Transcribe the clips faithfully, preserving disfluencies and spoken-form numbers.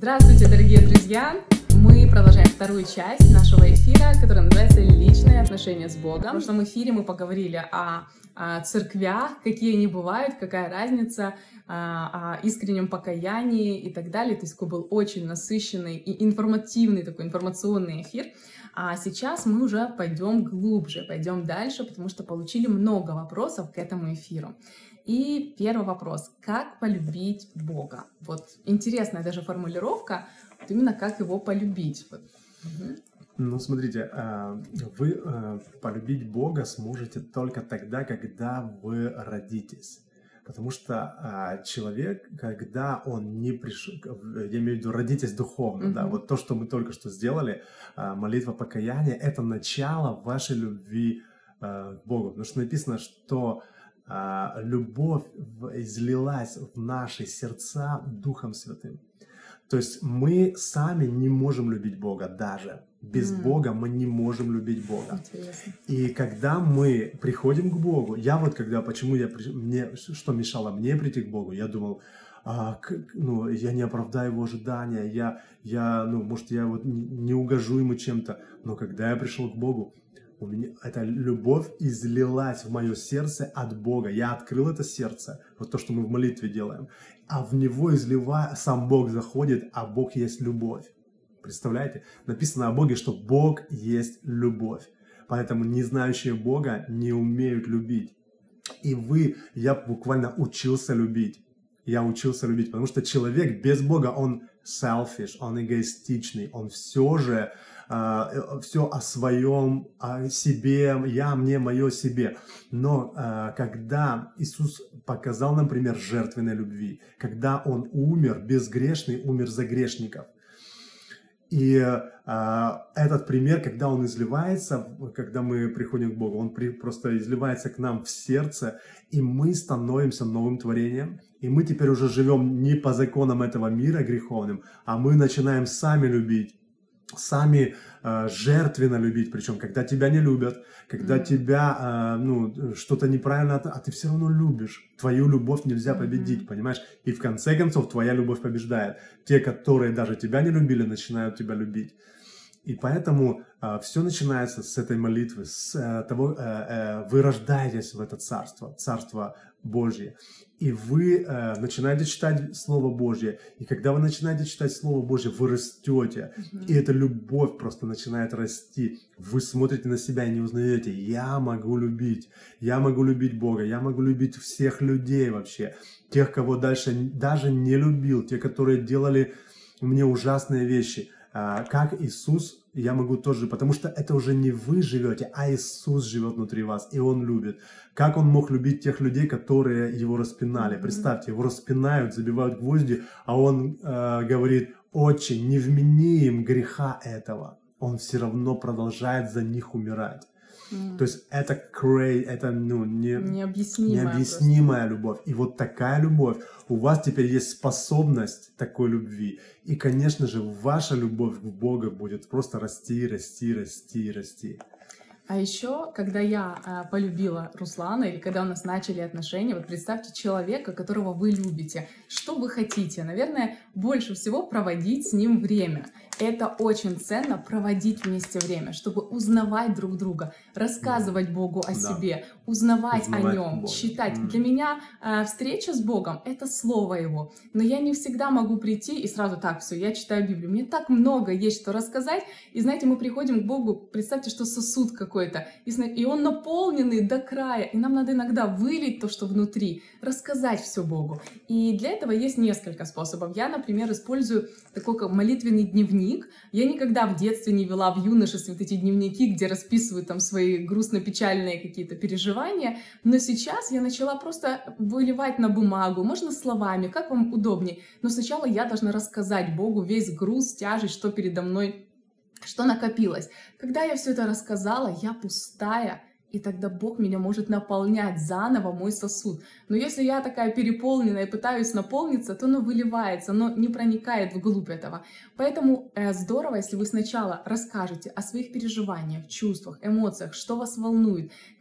Здравствуйте, дорогие друзья! Мы продолжаем вторую часть нашего эфира, которая называется «Личные отношения с Богом». В прошлом эфире мы поговорили о, о церквях, какие они бывают, какая разница, о, о искреннем покаянии и так далее. То есть такой был очень насыщенный и информативный такой информационный эфир. А сейчас мы уже пойдем глубже, пойдем дальше, потому что получили много вопросов к этому эфиру. И первый вопрос. Как полюбить Бога? Вот интересная даже формулировка, вот именно как его полюбить. Вот. Угу. Ну, смотрите, вы полюбить Бога сможете только тогда, когда вы родитесь. Потому что человек, когда он не пришел, я имею в виду родитесь духовно, mm-hmm. да, вот то, что мы только что сделали, молитва покаяния, это начало вашей любви к Богу. Потому что написано, что любовь излилась в наши сердца Духом Святым. То есть мы сами не можем любить Бога даже. Без mm. Бога мы не можем любить Бога. Интересно. И когда мы приходим к Богу, я вот когда, почему я, мне, что мешало мне прийти к Богу, я думал, а, к, ну, я не оправдаю его ожидания, я, я, ну, может, я вот не, не угожу ему чем-то. Но когда я пришел к Богу, у меня эта любовь излилась в мое сердце от Бога. Я открыл это сердце, вот то, что мы в молитве делаем, а в него изливая, сам Бог заходит, а Бог есть любовь. Представляете? Написано о Боге, что Бог есть любовь. Поэтому не знающие Бога не умеют любить. И вы, я буквально учился любить. Я учился любить, потому что человек без Бога, он selfish, он эгоистичный, он все же, э, все о своем, о себе, я, мне, мое, себе. Но э, когда Иисус показал нам пример жертвенной любви, когда Он умер, безгрешный, умер за грешников, и э, этот пример, когда он изливается, когда мы приходим к Богу, он при, просто изливается к нам в сердце, и мы становимся новым творением, и мы теперь уже живем не по законам этого мира греховным, а мы начинаем сами любить, сами э, жертвенно любить, причем когда тебя не любят, когда mm-hmm. тебя, э, ну, что-то неправильно, а ты все равно любишь. Твою любовь нельзя победить, mm-hmm. понимаешь? И в конце концов твоя любовь побеждает. Те, которые даже тебя не любили, начинают тебя любить. И поэтому э, все начинается с этой молитвы, с э, того, э, э, вы рождаетесь в это царство, царство Божье. И вы э, начинаете читать Слово Божье. И когда вы начинаете читать Слово Божье, вы растете. Mm-hmm. И эта любовь просто начинает расти. Вы смотрите на себя и не узнаете. Я могу любить. Я могу любить Бога. Я могу любить всех людей вообще. Тех, кого дальше даже не любил. Те, которые делали мне ужасные вещи. А, как Иисус, я могу тоже, потому что это уже не вы живете, а Иисус живет внутри вас, и Он любит. Как Он мог любить тех людей, которые Его распинали? Представьте, Его распинают, забивают гвозди, а Он э, говорит, «Отче, не вмени им греха этого». Он все равно продолжает за них умирать. Mm. То есть это крей, это ну, не, необъяснимая, необъяснимая любовь. И вот такая любовь, у вас теперь есть способность такой любви. И, конечно же, ваша любовь к Богу будет просто расти, расти, расти, расти. А еще, когда я э, полюбила Руслана, или когда у нас начали отношения, вот представьте человека, которого вы любите. Что вы хотите? Наверное, больше всего проводить с ним время. Это очень ценно, проводить вместе время, чтобы узнавать друг друга, рассказывать mm. Богу о да. себе, узнавать, узнавать о нем, Бога. Читать. Mm. Для меня э, встреча с Богом — это Слово Его. Но я не всегда могу прийти и сразу так, все, я читаю Библию. Мне так много есть что рассказать. И знаете, мы приходим к Богу, представьте, что сосуд какой-то, и, и он наполненный до края. И нам надо иногда вылить то, что внутри, рассказать все Богу. И для этого есть несколько способов. Я, например, использую такой как молитвенный дневник. Я никогда в детстве не вела в юношестве вот эти дневники, где расписывают там свои грустно-печальные какие-то переживания, но сейчас я начала просто выливать на бумагу, можно словами, как вам удобнее, но сначала я должна рассказать Богу весь груз, тяжесть, что передо мной, что накопилось. Когда я все это рассказала, я пустая, и тогда Бог меня может наполнять заново, мой сосуд. Но если я такая переполненная и пытаюсь наполниться, то оно выливается, оно не проникает вглубь этого. Поэтому э, здорово, если вы сначала расскажете о своих переживаниях, чувствах, эмоциях, что вас волнует,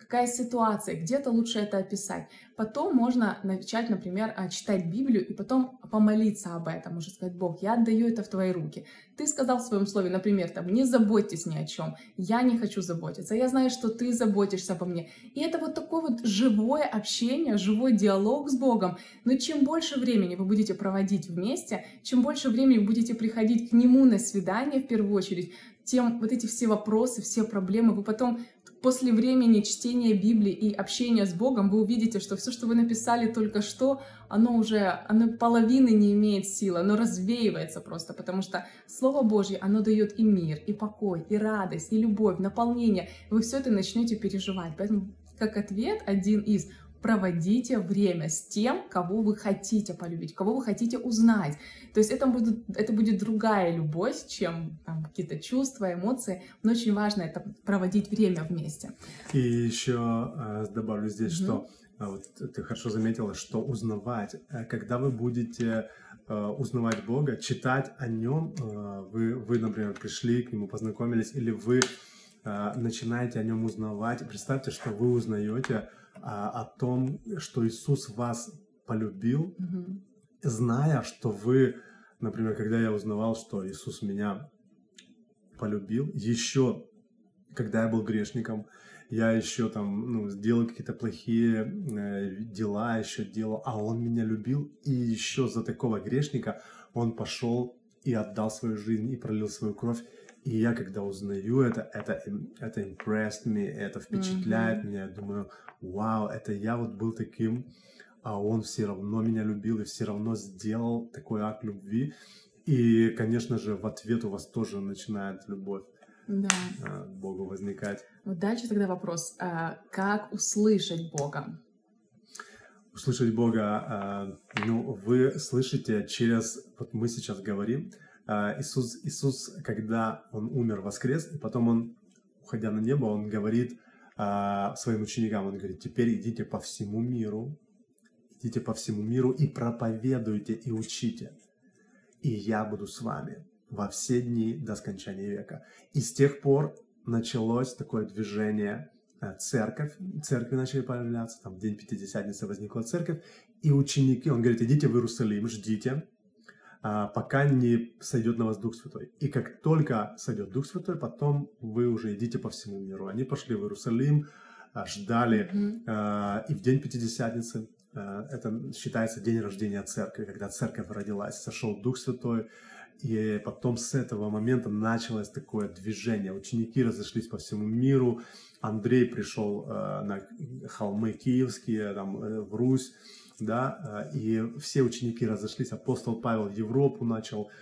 какая ситуация, где-то лучше это описать. Потом можно начать, например, а, читать Библию и потом помолиться об этом, уже сказать: Бог, я отдаю это в Твои руки. Ты сказал в своем слове, например, там, не заботьтесь ни о чем, я не хочу заботиться, я знаю, что Ты заботишься обо мне. И это вот такое вот живое общение, живой диалог с Богом. Но чем больше времени вы будете проводить вместе, чем больше времени вы будете приходить к Нему на свидание в первую очередь, тем вот эти все вопросы, все проблемы вы потом после времени чтения Библии и общения с Богом вы увидите, что все, что вы написали только что, оно уже, оно половины не имеет силы, оно развеивается просто, потому что Слово Божье, оно дает и мир, и покой, и радость, и любовь, наполнение. Вы все это начнете переживать. Поэтому как ответ один из: проводите время с тем, кого вы хотите полюбить, кого вы хотите узнать. То есть это будет, это будет другая любовь, чем там, какие-то чувства, эмоции. Но очень важно это проводить время вместе. И еще э, добавлю здесь, Мгм. что э, вот ты хорошо заметила, что узнавать, э, когда вы будете э, узнавать Бога, читать о Нем, э, вы, вы, например, пришли к Нему, познакомились, или вы э, начинаете о Нем узнавать, представьте, что вы узнаете а, о том, что Иисус вас полюбил, Мгм. зная, что вы, например, когда я узнавал, что Иисус меня полюбил, еще когда я был грешником, я еще там, ну, сделал какие-то плохие э, дела, еще делал, а Он меня любил, и еще за такого грешника Он пошел и отдал свою жизнь, и пролил свою кровь. И я, когда узнаю это, это, им- это impressed me, это впечатляет Мгм. меня. Я думаю, вау, это я вот был таким, а Он все равно меня любил и все равно сделал такой акт любви. И, конечно же, в ответ у вас тоже начинает любовь Да. э, к Богу возникать. Вот дальше тогда вопрос: а, как услышать Бога? Услышать Бога, а, ну, вы слышите через, вот мы сейчас говорим, а, Иисус, Иисус, когда Он умер, воскрес, и потом Он, уходя на небо, Он говорит а, своим ученикам, Он говорит: теперь идите по всему миру, идите по всему миру и проповедуйте, и учите, и я буду с вами во все дни до скончания века. И с тех пор началось такое движение, э, церковь, церкви начали появляться, там в день Пятидесятницы возникла церковь, и ученики, он говорит: идите в Иерусалим, ждите, а, пока не сойдет на вас Дух Святой. И как только сойдет Дух Святой, потом вы уже идите по всему миру. Они пошли в Иерусалим, а, ждали, Мгм. а, и в день Пятидесятницы, а, это считается день рождения церкви, когда церковь родилась, сошел Дух Святой, и потом с этого момента началось такое движение. Ученики разошлись по всему миру. Андрей пришел э, на холмы киевские, там, э, в Русь, да, э, и все ученики разошлись. Апостол Павел в Европу начал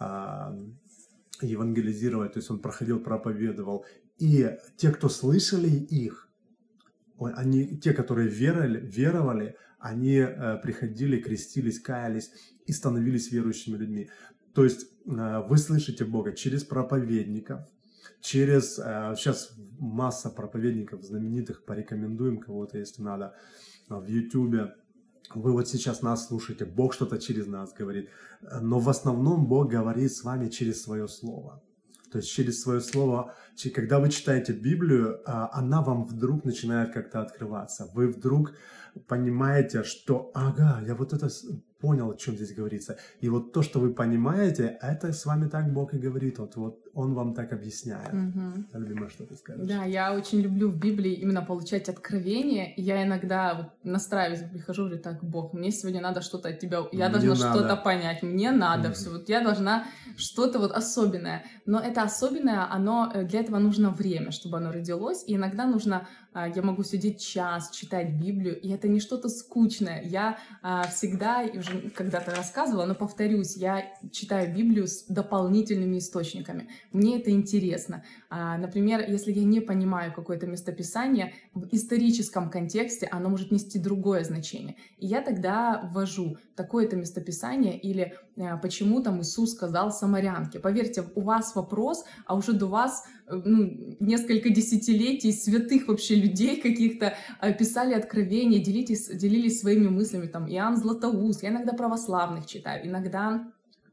а, евангелизировать, то есть он проходил, проповедовал. И те, кто слышали их, ой, они, те, которые веровали, веровали они э, приходили, крестились, каялись и становились верующими людьми. То есть э, вы слышите Бога через проповедников, через... э, сейчас масса проповедников знаменитых, порекомендуем кого-то, если надо, э, в Ютубе. Вы вот сейчас нас слушаете, Бог что-то через нас говорит, э, но в основном Бог говорит с вами через свое слово. То есть через свое слово, че- когда вы читаете Библию, а, она вам вдруг начинает как-то открываться. Вы вдруг понимаете, что, ага, я вот это с- понял, о чем здесь говорится. И вот то, что вы понимаете, это с вами так Бог и говорит. Вот, вот Он вам так объясняет. Мгм. Любимое, что ты скажешь? Да, я очень люблю в Библии именно получать откровения. И я иногда вот настраиваюсь, прихожу, говорю: так, Бог, мне сегодня надо что-то от тебя, я Мне должна что-то надо. понять, мне надо Мгм. все, вот я должна что-то вот особенное. Но это особенное, оно, э, для этого нужно время, чтобы оно родилось. И иногда нужно, а, я могу сидеть час, читать Библию, и это не что-то скучное. Я а, всегда, и уже когда-то рассказывала, но повторюсь, я читаю Библию с дополнительными источниками. Мне это интересно. А, Например, если я не понимаю какое-то местописание, в историческом контексте оно может нести другое значение. И я тогда ввожу такое-то местописание или э, почему там Иисус сказал самарянке. Поверьте, у вас вопрос, а уже до вас э, ну, несколько десятилетий святых вообще людей каких-то э, писали откровения, делитесь, делились своими мыслями. Там Иоанн Златоуст, я иногда православных читаю, иногда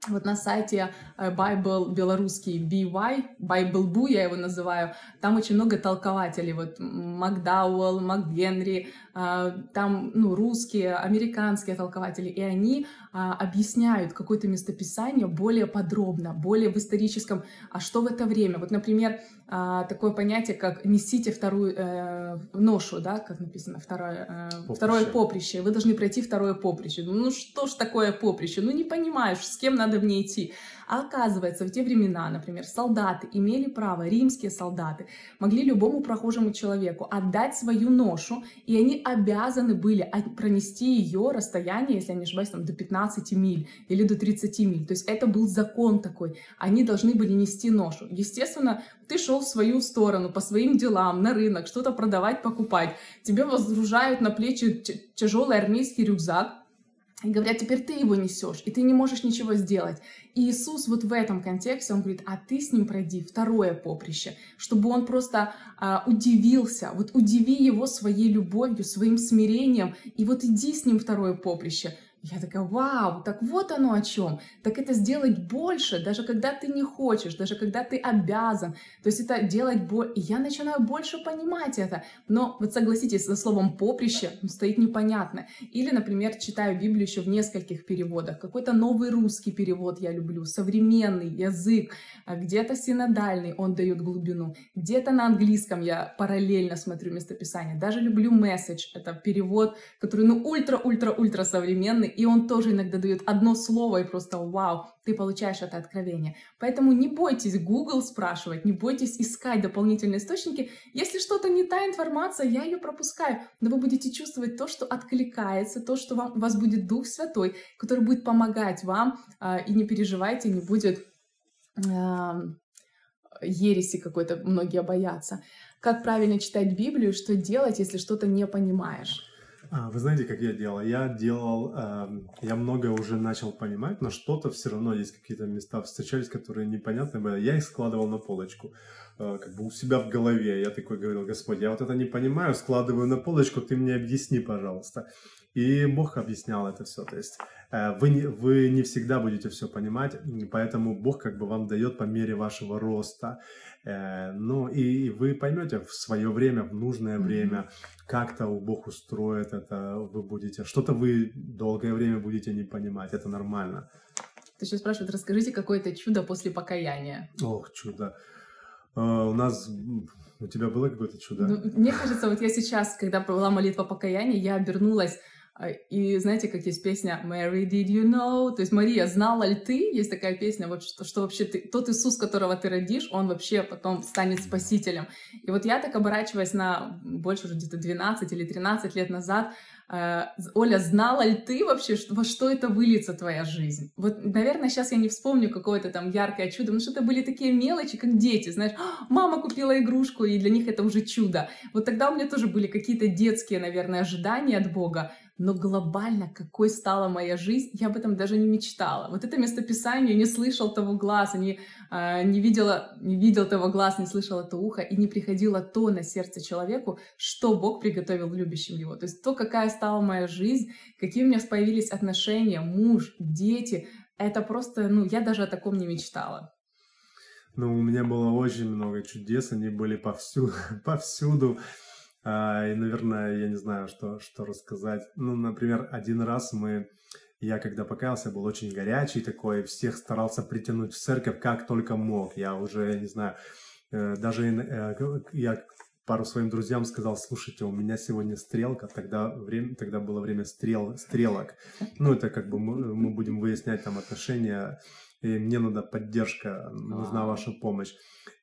Вот на сайте э, Bible белорусский би уай, Bible.bu я его называю, там очень много толкователей, вот М, Макдауэлл, МакГенри, а, там, ну, русские, американские толкователи, и они а, объясняют какое-то местописание более подробно, более в историческом, а что в это время. Вот, например, а, такое понятие, как «несите вторую э, ношу», да, как написано, второе, э, второе Поприще. поприще, вы должны пройти второе поприще. Ну ну что ж такое поприще? Ну не понимаешь, с кем надо мне идти. А оказывается, в те времена, например, солдаты имели право, римские солдаты могли любому прохожему человеку отдать свою ношу, и они обязаны были от- пронести ее расстояние, если я не ошибаюсь, там, до пятнадцати миль или до тридцати миль. То есть это был закон такой. Они должны были нести ношу. Естественно, ты шел в свою сторону, по своим делам, на рынок, что-то продавать, покупать. Тебе возгружают на плечи т- тяжелый армейский рюкзак, и говорят, теперь ты его несешь, и ты не можешь ничего сделать. И Иисус вот в этом контексте, он говорит, а ты с ним пройди второе поприще, чтобы он просто а, удивился, вот удиви его своей любовью, своим смирением, и вот иди с ним второе поприще. Я такая, вау, так вот оно о чем. Так это сделать больше, даже когда ты не хочешь, даже когда ты обязан. То есть это делать больше. И я начинаю больше понимать это. Но вот согласитесь, за словом поприще стоит непонятно. Или, например, читаю Библию еще в нескольких переводах. Какой-то новый русский перевод я люблю, современный язык, а где-то синодальный, он дает глубину. Где-то на английском я параллельно смотрю местописание. Даже люблю Message, это перевод, который, ну, ультра-ультра-ультра современный, и он тоже иногда дает одно слово, и просто вау, ты получаешь это откровение. Поэтому не бойтесь Google спрашивать, не бойтесь искать дополнительные источники. Если что-то не та информация, я ее пропускаю, но вы будете чувствовать то, что откликается, то, что вам, у вас будет Дух Святой, который будет помогать вам, а, и не переживайте, не будет а, ереси какой-то, многие боятся. Как правильно читать Библию, что делать, если что-то не понимаешь? А, вы знаете, как я делал? Я делал, эм, я многое уже начал понимать, но что-то все равно есть какие-то места встречались, которые непонятны были. Я их складывал на полочку, э, как бы у себя в голове. Я такой говорил, Господь, я вот это не понимаю, складываю на полочку, ты мне объясни, пожалуйста. И Бог объяснял это все. То есть э, вы не, вы не всегда будете все понимать, и поэтому Бог как бы вам дает по мере вашего роста. Э, ну и, и вы поймете в свое время, в нужное Мгм. время, как-то Бог устроит это, вы будете, что-то вы долгое время будете не понимать, это нормально. Ты еще спрашивают, расскажите какое-то чудо после покаяния. Ох, чудо. А, у нас, м, у тебя было какое-то чудо? Ну, мне кажется, вот я сейчас, когда провела молитва покаяния, я обернулась, а, и знаете, как есть песня «Mary, did you know?» То есть «Мария, знала ли ты?» Есть такая песня, вот что, что вообще ты, тот Иисус, которого ты родишь, он вообще потом станет спасителем. И вот я так, оборачиваясь на больше уже где-то двенадцать или тринадцать лет назад, э, Оля, знала ли ты вообще, что, во что это выльется твоя жизнь? Вот, наверное, сейчас я не вспомню какое-то там яркое чудо, потому что это были такие мелочи, как дети, знаешь, «А, мама купила игрушку, и для них это уже чудо. Вот тогда у меня тоже были какие-то детские, наверное, ожидания от Бога, но глобально, какой стала моя жизнь, я об этом даже не мечтала. Вот это местописание «не слышал того глаза», не, а, не, видела, не видел того глаз, не слышал это ухо, и не приходило то на сердце человеку, что Бог приготовил любящим его. То есть то, какая стала моя жизнь, какие у меня появились отношения, муж, дети, это просто, ну, я даже о таком не мечтала. Ну, у меня было очень много чудес, они были повсюду, повсюду. А, и, наверное, я не знаю, что, что рассказать. Ну, например, один раз мы, я когда покаялся, был очень горячий такой, всех старался притянуть в церковь как только мог. Я уже, не знаю, э, даже э, я пару своим друзьям сказал, слушайте, у меня сегодня стрелка, тогда, время, тогда было время стрел, стрелок. Ну, это как бы мы, мы будем выяснять там отношения, и мне надо поддержка, нужна Вау. ваша помощь.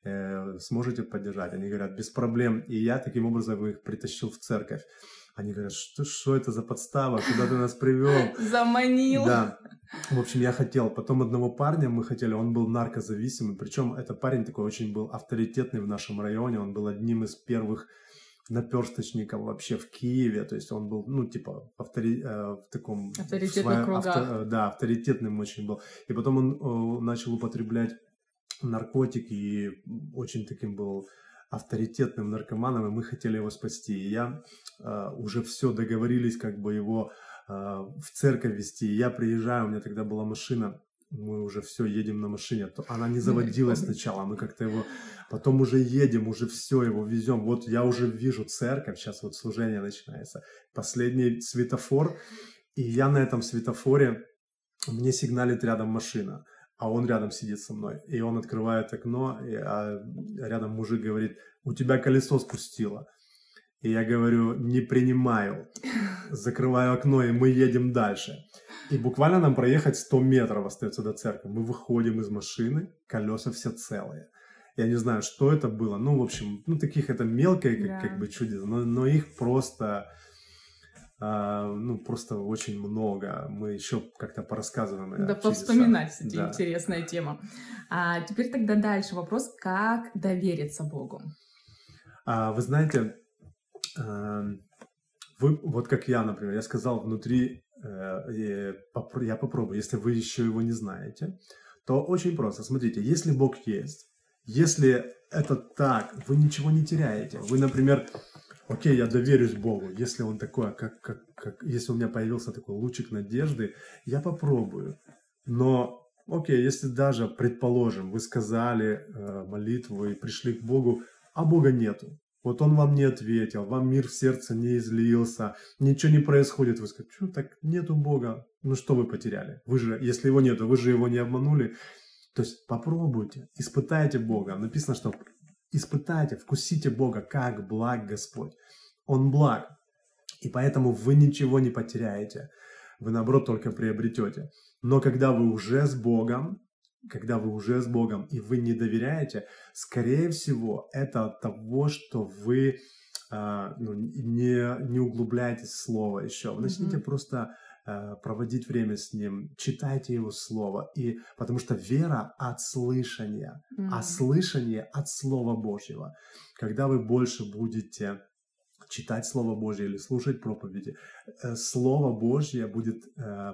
Э, сможете поддержать? Они говорят, без проблем. И я таким образом их притащил в церковь. Они говорят, что, что это за подстава, куда ты нас привел? Заманил. Да. В общем, я хотел. Потом одного парня мы хотели, он был наркозависимый. Причем этот парень такой очень был авторитетный в нашем районе. Он был одним из первых наперсточников вообще в Киеве. То есть он был, ну, типа, автори, э, в таком... Авторитетных в своем, кругах. авто, да, авторитетным очень был. И потом он э, начал употреблять наркотики и очень таким был авторитетным наркоманом, и мы хотели его спасти. И я э, уже все договорились, как бы его э, в церковь вести. И я приезжаю, у меня тогда была машина, мы уже все едем на машине, то она не заводилась сначала, мы как-то его, потом уже едем, уже все его везем. Вот я уже вижу церковь, сейчас вот служение начинается, последний светофор, и я на этом светофоре, мне сигналит рядом машина, а он рядом сидит со мной, и он открывает окно, и, а рядом мужик говорит: у тебя колесо спустило. И я говорю: не принимаю. Закрываю окно, и мы едем дальше. И буквально нам проехать сто метров остается до церкви. Мы выходим из машины, колеса все целые. Я не знаю, что это было. Ну, в общем, ну, таких это мелкое, как, Да. как бы чудес, но, но их просто, а, ну, просто очень много. Мы еще как-то порассказываем. Да, повспоминать, кстати, да. Интересная тема. А теперь тогда дальше вопрос: как довериться Богу? А, вы знаете, вы, вот как я, например, я сказал внутри, э, я попробую, если вы еще его не знаете, то очень просто. Смотрите, если Бог есть, если это так, вы ничего не теряете. Вы, например, окей, я доверюсь Богу, если он такой, как, как, как, если у меня появился такой лучик надежды, я попробую. Но, окей, если даже, предположим, вы сказали э, молитву и пришли к Богу, а Бога нету. Вот он вам не ответил, вам мир в сердце не излился, ничего не происходит. Вы скажете: что так, нету Бога? Ну что вы потеряли? Вы же, если его нету, вы же его не обманули. То есть попробуйте, испытайте Бога. Написано, что испытайте, вкусите Бога, как благ Господь. Он благ, и поэтому вы ничего не потеряете. Вы, наоборот, только приобретете. Но когда вы уже с Богом, когда вы уже с Богом, и вы не доверяете, скорее всего, это от того, что вы э, ну, не, не углубляетесь в Слово еще. Вы начните mm-hmm. просто э, проводить время с Ним, читайте Его Слово, и, потому что вера от слышания, mm-hmm. а слышание от Слова Божьего. Когда вы больше будете читать Слово Божье или слушать проповеди, э, Слово Божье будет э,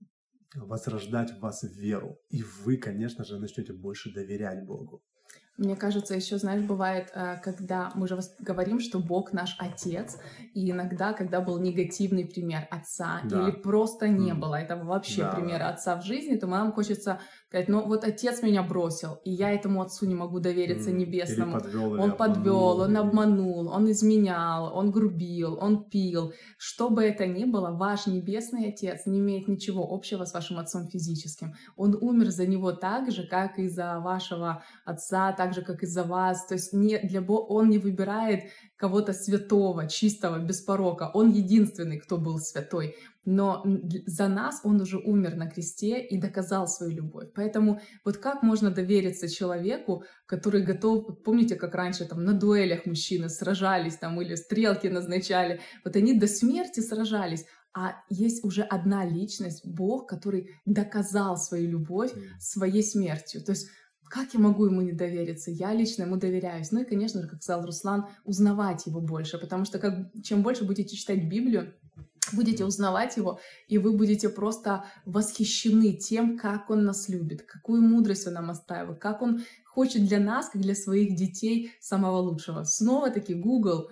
возрождать в вас веру. И вы, конечно же, начнете больше доверять Богу. Мне кажется, еще, знаешь, бывает, когда мы же говорим, что Бог наш Отец, и иногда, когда был негативный пример отца, да. или просто не mm. было этого вообще да, примера да. отца в жизни, то нам хочется сказать: ну вот отец меня бросил, и я этому отцу не могу довериться mm. небесному. Подвел, он подвел, он или... обманул, он изменял, он грубил, он пил. Что бы это ни было, ваш небесный Отец не имеет ничего общего с вашим отцом физическим. Он умер за него так же, как и за вашего отца, так же, как и за вас. То есть не для Бога, он не выбирает кого-то святого, чистого, без порока. Он единственный, кто был святой. Но за нас он уже умер на кресте и доказал свою любовь. Поэтому вот как можно довериться человеку, который готов... Помните, как раньше там на дуэлях мужчины сражались там или стрелки назначали? Вот они до смерти сражались. А есть уже одна личность, Бог, который доказал свою любовь своей смертью. То есть как я могу ему не довериться? Я лично ему доверяюсь. Ну и, конечно же, как сказал Руслан, узнавать его больше, потому что как, чем больше будете читать Библию, будете узнавать его, и вы будете просто восхищены тем, как он нас любит, какую мудрость он нам оставил, как он хочет для нас, как для своих детей, самого лучшего. Снова-таки Google,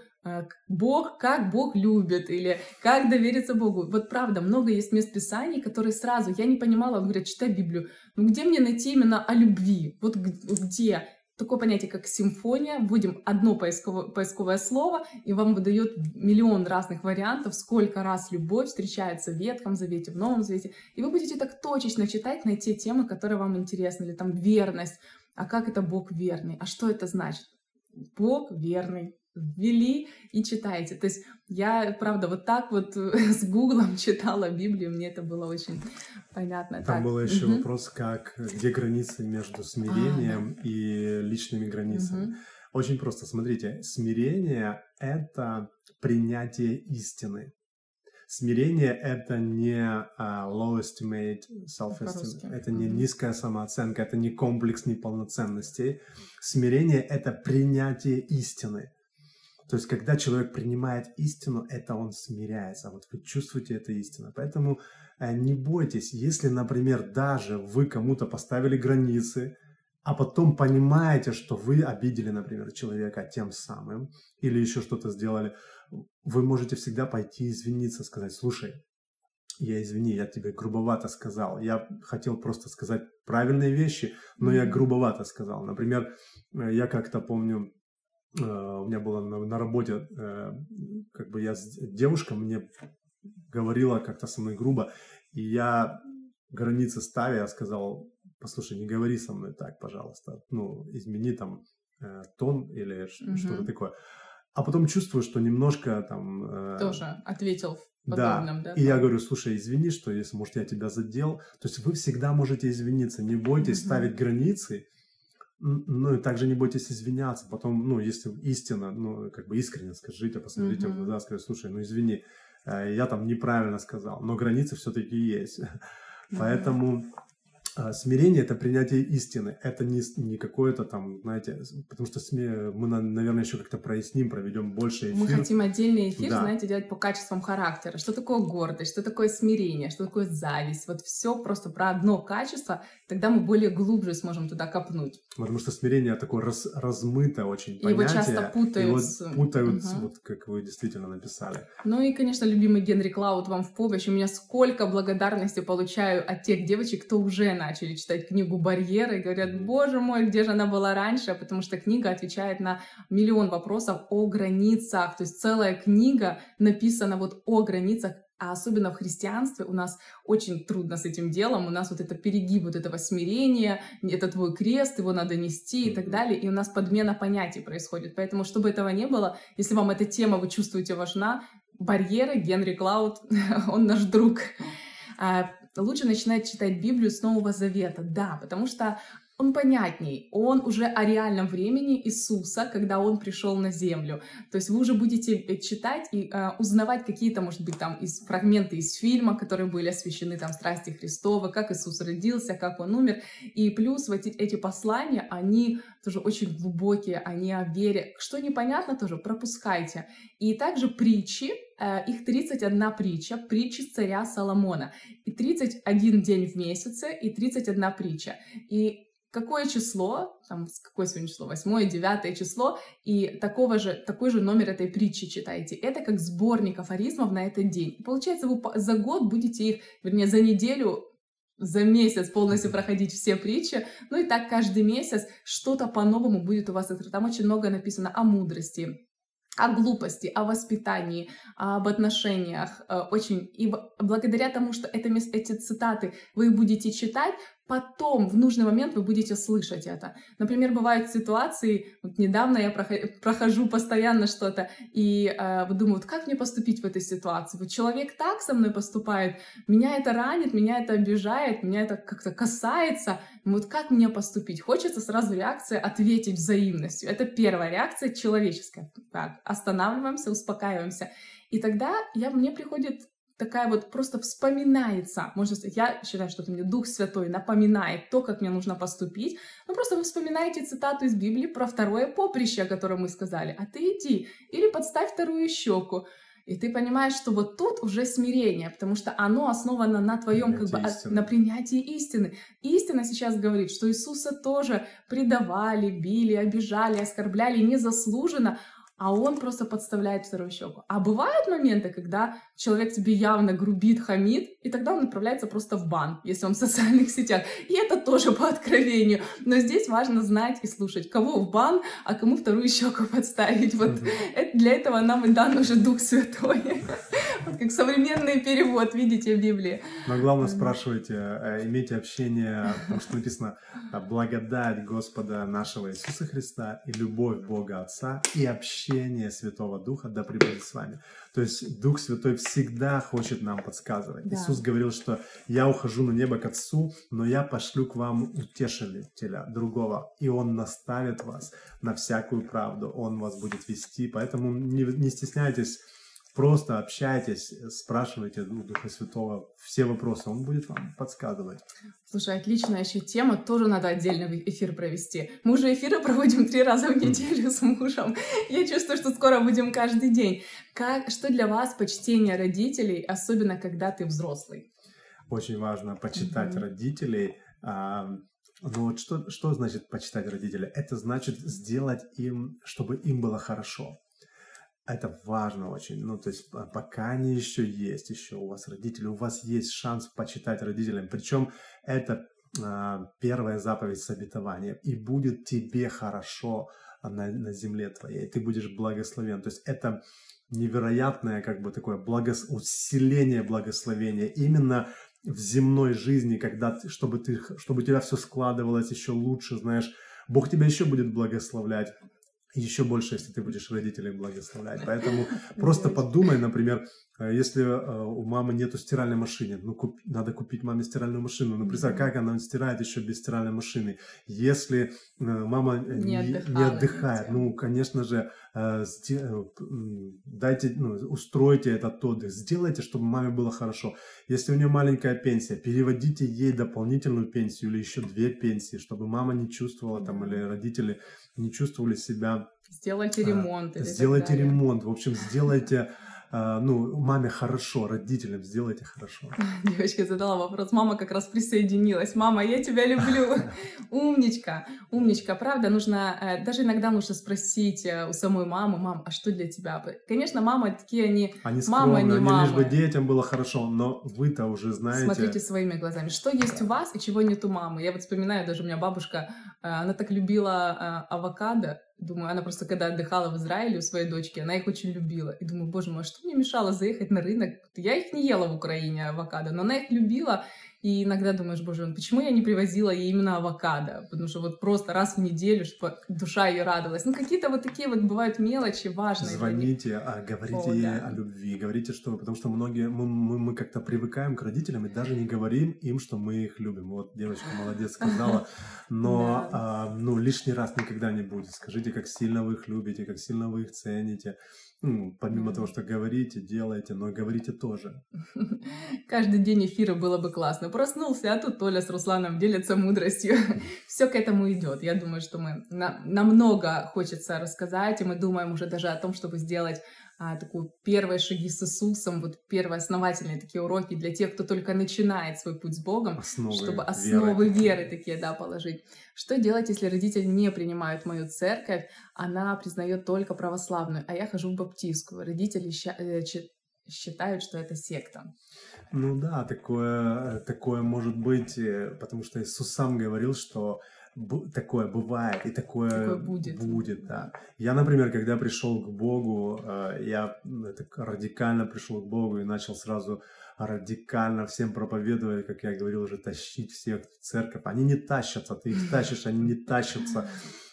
Бог, как Бог любит, или как довериться Богу. Вот правда, много есть мест Писаний, которые сразу, я не понимала, он говорит: читай Библию, ну где мне найти именно о любви? Вот где? Такое понятие, как симфония, вводим одно поисковое, поисковое слово, и вам выдает миллион разных вариантов, сколько раз любовь встречается в Ветхом Завете, в Новом Завете, и вы будете так точечно читать на те темы, которые вам интересны, или там верность. А как это Бог верный? А что это значит? Бог верный. Ввели и читаете. То есть я, правда, вот так вот с Гуглом читала Библию, мне это было очень понятно. Там так. был еще угу. вопрос, как, где границы между смирением а, да. и личными границами. Угу. Очень просто, смотрите, смирение — это принятие истины. Смирение — это не uh, low estimate self-esteem, это не mm-hmm. низкая самооценка, это не комплекс неполноценностей. Смирение — это принятие истины. То есть, когда человек принимает истину, это он смиряется. Вот вы чувствуете эту истину. Поэтому э, не бойтесь, если, например, даже вы кому-то поставили границы, а потом понимаете, что вы обидели, например, человека тем самым, или еще что-то сделали, вы можете всегда пойти извиниться, сказать: слушай, я, извини, я тебе грубовато сказал. Я хотел просто сказать правильные вещи, но я Мгм. грубовато сказал. Например, э, я как-то помню, э, у меня было на, на работе, э, как бы я с девушка мне говорила как-то со мной грубо, и я границы ставя, я сказал: послушай, не говори со мной так, пожалуйста, ну, измени там э, тон или ш- что-то Мгм. такое. А потом чувствую, что немножко там э, Тоже ответил в да, подобном, да, и я тоне. говорю: слушай, извини, что если, может, я тебя задел. То есть вы всегда можете извиниться, не бойтесь Мгм. ставить границы, н- ну и также не бойтесь извиняться. Потом, ну, если истинно, ну, как бы искренне скажите, посмотрите в Мгм. глаза, скажите: слушай, ну извини, э, я там неправильно сказал, но границы все-таки есть. Мгм. Поэтому а, смирение — это принятие истины. Это не, с- не какое-то там, знаете, с- потому что сме- мы, на- наверное, еще как-то проясним, проведем больше Мы эфир. хотим отдельный эфир, Да, знаете, делать по качествам характера. Что такое гордость, что такое смирение, что такое зависть. Вот все просто про одно качество, тогда мы более глубже сможем туда копнуть. потому что смирение такое раз- размытое очень И его часто понятие, путают его с... путают, с- Мгм. вот как вы действительно написали. Ну и, конечно, любимый Генри Клауд вам в помощь. У меня сколько благодарности получаю от тех девочек, кто уже начали читать книгу «Барьеры», и говорят: Мгм. боже мой, где же она была раньше? Потому что книга отвечает на миллион вопросов о границах. То есть целая книга написана вот о границах, а особенно в христианстве у нас очень трудно с этим делом. У нас вот это перегиб вот этого смирения, это твой крест, его надо нести и так Мгм. далее. И у нас подмена понятий происходит. Поэтому, чтобы этого не было, если вам эта тема, вы чувствуете, важна, «Барьеры», Генри Клауд, он наш друг. А, Лучше начинать читать Библию с Нового Завета, да, потому что он понятней, он уже о реальном времени Иисуса, когда он пришел на землю. То есть вы уже будете э, читать и а, узнавать какие-то, может быть, там из, фрагменты из фильма, которые были освящены, там, страсти Христовы, как Иисус родился, как он умер. И плюс вот эти, эти послания, они тоже очень глубокие, они о вере. Что непонятно, тоже пропускайте. И также притчи, э, их тридцать одна притча, притчи царя Соломона. И тридцать один день в месяце, и тридцать одна притча. И какое число, там, какое сегодня число, восьмое, девятое число, и такого же, такой же номер этой притчи читаете. Это как сборник афоризмов на этот день. И получается, вы по- за год будете их, вернее, за неделю, за месяц полностью проходить все притчи. Ну и так каждый месяц что-то по-новому будет у вас. Там очень много написано о мудрости, о глупости, о воспитании, об отношениях. э, Очень. И в- благодаря тому, что это, мес- эти цитаты вы будете читать, потом в нужный момент вы будете слышать это. Например, бывают ситуации, вот недавно я прохо- прохожу постоянно что-то, и э, вот думаю, вот как мне поступить в этой ситуации? Вот человек так со мной поступает, меня это ранит, меня это обижает, меня это как-то касается. Вот как мне поступить? Хочется сразу реакция ответить взаимностью. Это первая реакция человеческая. Так, останавливаемся, успокаиваемся. И тогда я, мне приходит такая вот просто вспоминается, можно сказать, я считаю, что это мне Дух Святой напоминает то, как мне нужно поступить. Ну, просто вы вспоминаете цитату из Библии про второе поприще, о котором мы сказали, а ты иди, или подставь вторую щеку. И ты понимаешь, что вот тут уже смирение, потому что оно основано на твоем, как бы, Принятие от- на истины. принятии истины. Истина сейчас говорит, что Иисуса тоже предавали, били, обижали, оскорбляли незаслуженно, а он просто подставляет вторую щеку. А бывают моменты, когда человек тебе явно грубит, хамит, и тогда он отправляется просто в бан, если он в социальных сетях. И это тоже по откровению. Но здесь важно знать и слушать, кого в бан, а кому вторую щеку подставить. Вот Мгм. это- для этого нам и дан уже Дух Святой. Вот как современный перевод, видите, в Библии. Но главное, М, спрашивайте, э, имейте общение, потому что написано: «А благодать Господа нашего Иисуса Христа и любовь Бога Отца и общение Святого Духа да пребудет с вами». То есть Дух Святой всегда хочет нам подсказывать. Иисус Да. говорил, что «Я ухожу на небо к Отцу, но я пошлю к вам утешителя другого, и Он наставит вас на всякую правду, Он вас будет вести». Поэтому не, не стесняйтесь. Просто общайтесь, спрашивайте у Духа Святого все вопросы, Он будет вам подсказывать. Слушай, отличная еще тема, тоже надо отдельный эфир провести. Мы уже эфиры проводим три раза в неделю с мужем. Я чувствую, что скоро будем каждый день. Как, что для вас почтение родителей, особенно когда ты взрослый? Очень важно почитать Мгм. родителей. А, Но вот что, что значит почитать родителей? Это значит сделать им, чтобы им было хорошо. Это важно очень. Ну, то есть, по- пока они еще есть, еще у вас родители, у вас есть шанс почитать родителям. Причем это а, первая заповедь с обетования. И будет тебе хорошо на, на земле твоей. Ты будешь благословен. То есть это невероятное, как бы такое благос... усиление благословения именно в земной жизни, когда ты, чтобы ты, чтобы у тебя все складывалось еще лучше, знаешь, Бог тебя еще будет благословлять. Еще больше, если ты будешь родителей благословлять. Поэтому просто Девочки. подумай, например, э, если э, у мамы нету стиральной машины, ну, куп- надо купить маме стиральную машину. Ну, представь, Мгм. как она стирает еще без стиральной машины. Если э, мама э, Не не, не отдыхала отдыхает, нигде. ну, конечно же, э, сте- э, п- м, дайте, ну, устройте этот отдых, сделайте, чтобы маме было хорошо. Если у нее маленькая пенсия, переводите ей дополнительную пенсию или еще две пенсии, чтобы мама не чувствовала там, или Да. родители не чувствовали себя. Сделайте а, ремонт или так Сделайте далее. ремонт, в общем, сделайте, а, ну, маме хорошо, родителям сделайте хорошо. Девочка задала вопрос, мама как раз присоединилась. Мама, я тебя люблю. Умничка, умничка. Правда, нужно, э, даже иногда нужно спросить э, у самой мамы, мам, а что для тебя? П- Конечно, мамы такие, они Они мамы, скромные, не они лишь бы мамы. детям было хорошо, но вы-то уже знаете. Смотрите своими глазами, что есть у Да. вас и чего нет у мамы. Я вот вспоминаю, даже у меня бабушка, э, она так любила э, авокадо. Думаю, она просто когда отдыхала в Израиле у своей дочки, она их очень любила. И думаю, боже мой, а что мне мешало заехать на рынок? Я их не ела в Украине, авокадо, но она их любила. И иногда думаешь, боже мой, почему я не привозила ей именно авокадо? Потому что вот просто раз в неделю, чтобы душа ее радовалась. Ну, какие-то вот такие вот бывают мелочи важные для них. Звоните, а, говорите О, ей да. о любви, говорите, что, потому что многие, мы, мы, мы как-то привыкаем к родителям и даже не говорим им, что мы их любим. Вот девочка молодец сказала, но, Да. а, ну, лишний раз никогда не будет. Скажите, как сильно вы их любите, как сильно вы их цените. Ну, помимо того, М. что говорите, делаете, но говорите тоже. Каждый день эфира было бы классно. Проснулся, а тут Толя с Русланом делятся мудростью. Все к этому идет. Я думаю, что мы на, намного хочется рассказать, и мы думаем уже даже о том, чтобы сделать а, такую первые шаги с Иисусом, вот первые основательные такие уроки для тех, кто только начинает свой путь с Богом, чтобы Основы веры основы такие. веры такие, да, положить. Что делать, если родители не принимают мою церковь, она признает только православную, а я хожу в баптистскую. Родители ща- э, чи- считают, что это секта. Ну да, такое, такое может быть, э, потому что Иисус сам говорил, что бу- такое бывает и Такое такое будет. будет, Да. да. Я, например, когда пришел к Богу, э, я м, так радикально пришел к Богу и начал сразу радикально всем проповедовать, как я говорил уже, тащить всех в церковь. Они не тащатся, ты их тащишь, они не тащатся.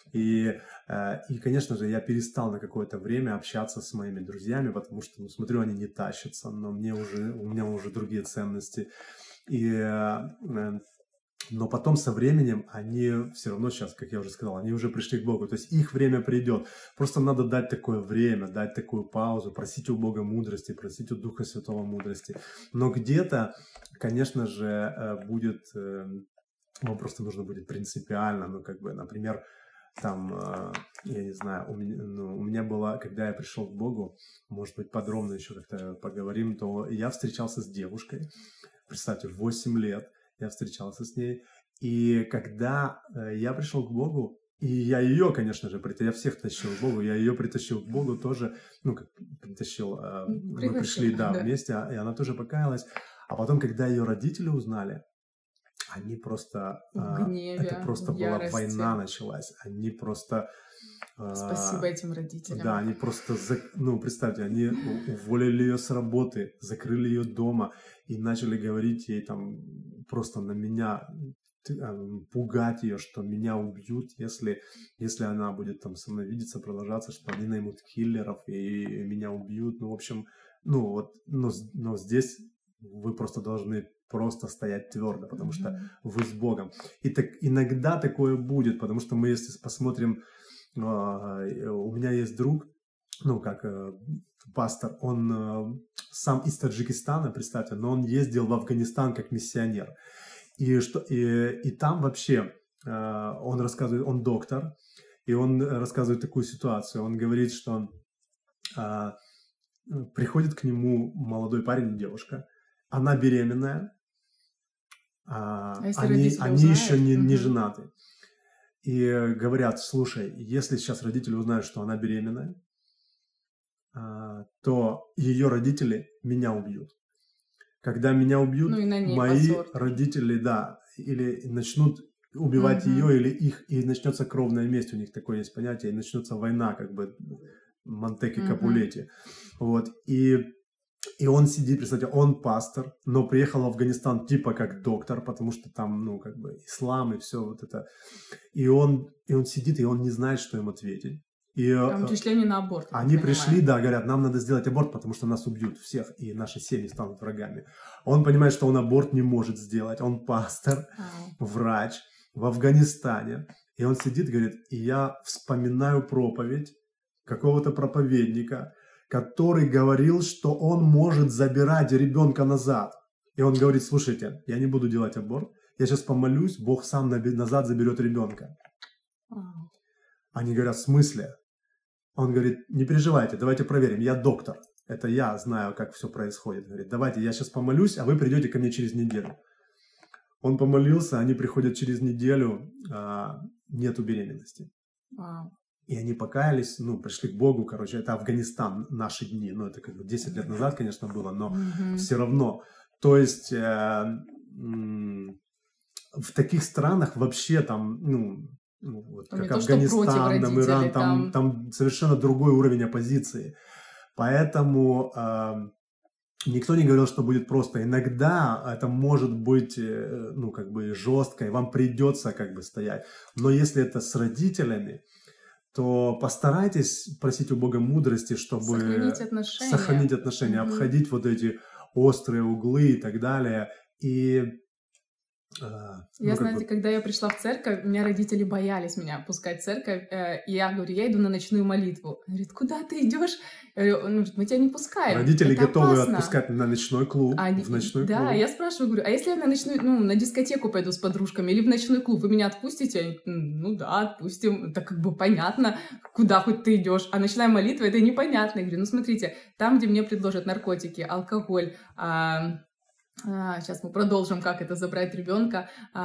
И, э, и, конечно же, я перестал на какое-то время общаться с моими друзьями, потому что, ну, смотрю, они не тащатся, но мне уже, у меня уже другие ценности. И, э, э, но потом со временем они все равно сейчас, как я уже сказал, они уже пришли к Богу. То есть их время придет. Просто надо дать такое время, дать такую паузу, просить у Бога мудрости, просить у Духа Святого мудрости. Но где-то, конечно же, э, будет, э, вам просто нужно будет принципиально, ну, как бы, например, там, э, я не знаю, у меня, ну, у меня было, когда я пришел к Богу, может быть, подробно еще как-то поговорим, то я встречался с девушкой, представьте, восемь лет я встречался с ней, и когда э, я пришел к Богу, и я ее, конечно же, притащил, я всех тащил к Богу, я ее притащил к Богу тоже, ну, как притащил, э, мы Пригласил, пришли, да, да. вместе, а- и она тоже покаялась, а потом, когда ее родители узнали, они просто, В а, это гневе, в просто была война ярости. началась, они просто, Спасибо а, этим да, родителям. они просто, зак- ну, представьте, они у- уволили ее с работы, закрыли ее дома и начали говорить ей там просто на меня, т- а, пугать ее, что меня убьют, если, если она будет там со мной видеться, продолжаться, что они наймут киллеров и меня убьют. Ну, в общем, ну вот, но, с- но здесь вы просто должны просто стоять твердо, потому что Мгм. вы с Богом. И так иногда такое будет, потому что мы, если посмотрим, а, э, у меня есть друг, ну, как э, пастор, он э, сам из Таджикистана, представьте, но он ездил в Афганистан как миссионер. И, что, и, и там вообще э, он рассказывает, он доктор, и он рассказывает такую ситуацию. Он говорит, что а, приходит к нему молодой парень и девушка, она беременная, А а, если они, родители они еще узнают? не, не Мгм. женаты. И говорят, слушай, если сейчас родители узнают, что она беременная, а, то ее родители меня убьют. Когда меня убьют, Ну и на ней мои позор тоже. родители, да, или начнут убивать Мгм. ее, или их, и начнется кровная месть, у них такое есть понятие, и начнется война, как бы Монтеки Мгм. Капулетти. Вот, и, и он сидит, представьте, он пастор, но приехал в Афганистан типа как доктор, потому что там, ну, как бы ислам и все вот это. И он, и он сидит, и он не знает, что им ответить. И э, А мы пришли они на аборт, я так они пришли, понимаю. да, говорят, нам надо сделать аборт, потому что нас убьют всех, и наши семьи станут врагами. Он понимает, что он аборт не может сделать. Он пастор, Ау. врач в Афганистане. И он сидит и говорит, и я вспоминаю проповедь какого-то проповедника, который говорил, что он может забирать ребенка назад. И он говорит, слушайте, я не буду делать аборт, я сейчас помолюсь, Бог сам наби- назад заберет ребенка. Ау. Они говорят, в смысле? Он говорит, не переживайте, давайте проверим, я доктор. Это я знаю, как все происходит. Говорит, давайте, я сейчас помолюсь, а вы придете ко мне через неделю. Он помолился, они приходят через неделю, а, нету беременности. Вау. И они покаялись, ну, пришли к Богу, короче, это Афганистан, наши дни. Ну, это как бы десять лет назад, конечно, было, но Мгм. все равно. То есть э, м, в таких странах вообще там, ну, ну, вот Там не как то, что против Афганистан, там родителей, Иран, там, там там совершенно другой уровень оппозиции. Поэтому э, никто не говорил, что будет просто. Иногда это может быть, э, ну, как бы жестко, и вам придется как бы стоять. Но если это с родителями, то постарайтесь просить у Бога мудрости, сохранить чтобы сохранить отношения. отношения, Мгм. обходить вот эти острые углы и так далее. И, э, Я, ну, как знаете, вот когда я пришла в церковь, у меня родители боялись меня пускать в церковь. э, И я говорю, я иду на ночную молитву. Он говорит, куда ты идешь? Я говорю, «Ну, мы тебя не пускаем, родители это готовы опасно. отпускать на ночной клуб, Они- в и- ночной да, клуб. я спрашиваю, говорю, а если я на ночную, ну, на дискотеку пойду с подружками или в ночной клуб, вы меня отпустите? Они, «М, ну да, отпустим, это как бы понятно, куда хоть ты идешь. А ночная молитва, это непонятно. Я говорю, ну смотрите, там, где мне предложат наркотики, алкоголь, а, а, сейчас мы продолжим, как это забрать ребенка.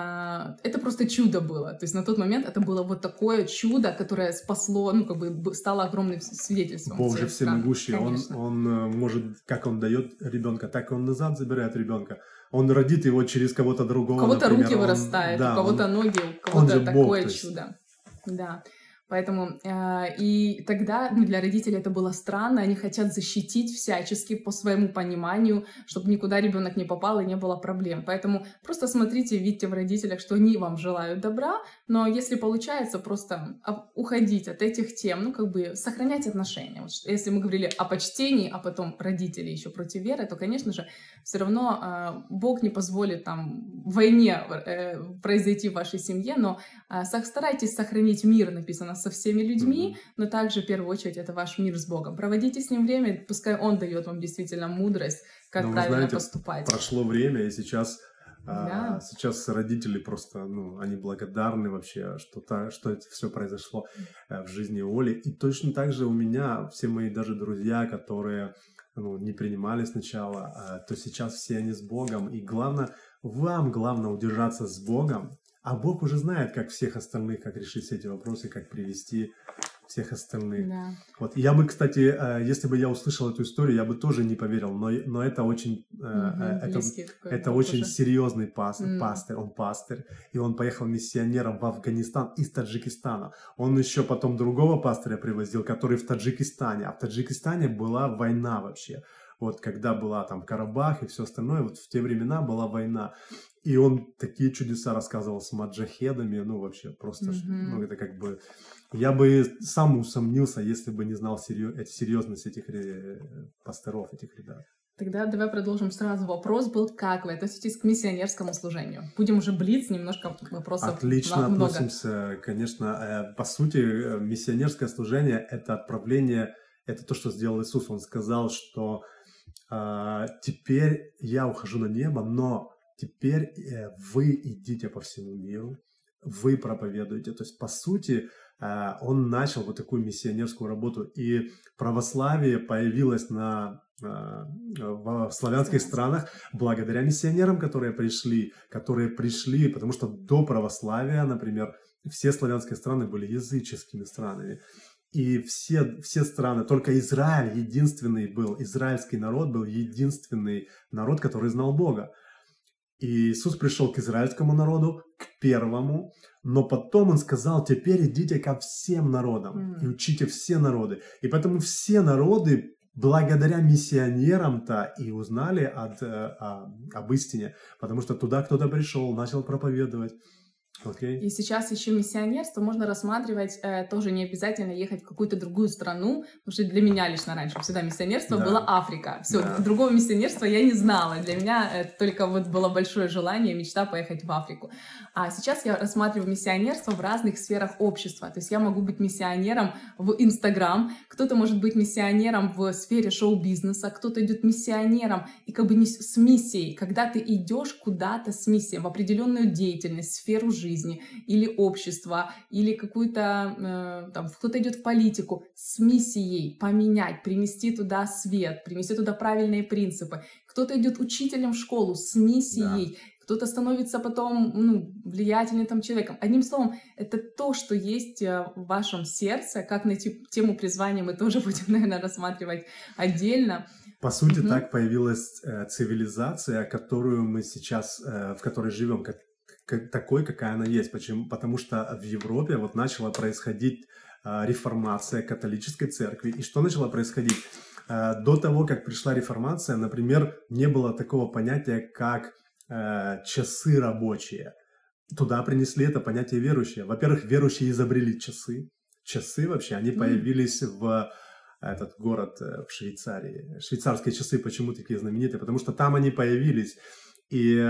А, это просто чудо было. То есть на тот момент это было вот такое чудо, которое спасло, ну, как бы б- стало огромным с- свидетельством в Бог же тех странах. всемогущий, он, Конечно. он э, может, как он дает ребенка, так и он назад забирает ребенка. Он родит его через кого-то У другого, кого-то руки например, он, вырастают, у да, кого-то он, ноги, у он же кого-то Бог, такое то есть, чудо. Да. Поэтому э, и тогда ну, для родителей это было странно, они хотят защитить всячески по своему пониманию, чтобы никуда ребенок не попал и не было проблем. Поэтому просто смотрите, видите в родителях, что они вам желают добра, но если получается, просто об- уходить от этих тем, ну как бы сохранять отношения. Вот что- если мы говорили о почтении, а потом родители еще против веры, то, конечно же, все равно э, Бог не позволит там войне э, произойти в вашей семье, но а, со- старайтесь сохранить мир, написано, со всеми людьми, мгм. но также, в первую очередь, это ваш мир с Богом. Проводите с Ним время, пускай Он дает вам действительно мудрость, как Но вы правильно знаете, поступать. прошло время, и сейчас, а, Да. сейчас родители просто, ну, они благодарны вообще, что, та, что это все произошло э, в жизни Оли. И точно так же у меня все мои даже друзья, которые, ну, не принимали сначала, а, то сейчас все они с Богом. И главное, вам главное удержаться с Богом, а Бог уже знает, как всех остальных, как решить все эти вопросы, как привести всех остальных. Да. Вот. Я бы, кстати, э, если бы я услышал эту историю, я бы тоже не поверил, но, но это очень, э, э, Мгм. это, Близкий такой это Бог очень уже. серьезный пас, М. пастырь, он пастырь, и он поехал миссионером в Афганистан из Таджикистана. Он еще потом другого пастыря привозил, который в Таджикистане, а в Таджикистане была война вообще. Вот когда была там Карабах и все остальное, вот в те времена была война. И он такие чудеса рассказывал с маджахедами, ну вообще просто, ж- ну Мгм. это как бы... Я бы сам усомнился, если бы не знал серьё- э, серьезность этих э, пасторов, этих ребят. Тогда давай продолжим сразу. Вопрос был, как вы относитесь к миссионерскому служению? Будем уже блиц, немножко вопросов Отлично на- много. относимся, конечно. Э, По сути, э, миссионерское служение– это отправление, это то, что сделал Иисус. Он сказал, что а, теперь я ухожу на небо, но теперь э, вы идите по всему миру, вы проповедуете. То есть, по сути, э, он начал вот такую миссионерскую работу. И православие появилось на, э, в славянских Славянский. странах благодаря миссионерам, которые пришли, которые пришли, потому что до православия, например, все славянские страны были языческими странами. И все, все страны, только Израиль единственный был, израильский народ был единственный народ, который знал Бога. И Иисус пришел к израильскому народу, к первому, но потом Он сказал: теперь идите ко всем народам и М. учите все народы. И поэтому все народы благодаря миссионерам-то и узнали от, э, о- об истине, потому что туда кто-то пришел, начал проповедовать. Окей? И сейчас еще миссионерство можно рассматривать, э, тоже не обязательно ехать в какую-то другую страну, потому что для меня лично раньше всегда миссионерство Да. было Африка. Все, Да. другого миссионерства я не знала. Для меня э, только вот было большое желание, мечта поехать в Африку. А сейчас я рассматриваю миссионерство в разных сферах общества. То есть я могу быть миссионером в Инстаграм, кто-то может быть миссионером в сфере шоу-бизнеса, кто-то идет миссионером и как бы не с с миссией, когда ты идешь куда-то с миссией в определенную деятельность, сферу жизни или общества, или какую-то, э, там, кто-то идет в политику с миссией поменять, принести туда свет, принести туда правильные принципы. Кто-то идет учителем в школу с Да. миссией, кто-то становится потом, ну, влиятельным там человеком. Одним словом, это то, что есть э, в вашем сердце. Как найти тему призвания, мы тоже будем, наверное, рассматривать отдельно. По сути, Мгм. так появилась э, цивилизация, которую мы сейчас, э, в которой живем, как, как- такой, какая она есть. Почему? Потому что в Европе вот начала происходить э, реформация католической церкви. И что начало происходить? Э, до того, как пришла реформация, например, не было такого понятия, как э, часы рабочие. Туда принесли это понятие верующие. Во-первых, верующие изобрели часы. Часы вообще, они М. появились в этот город э, в Швейцарии. Швейцарские часы почему такие знаменитые? Потому что там они появились. И э,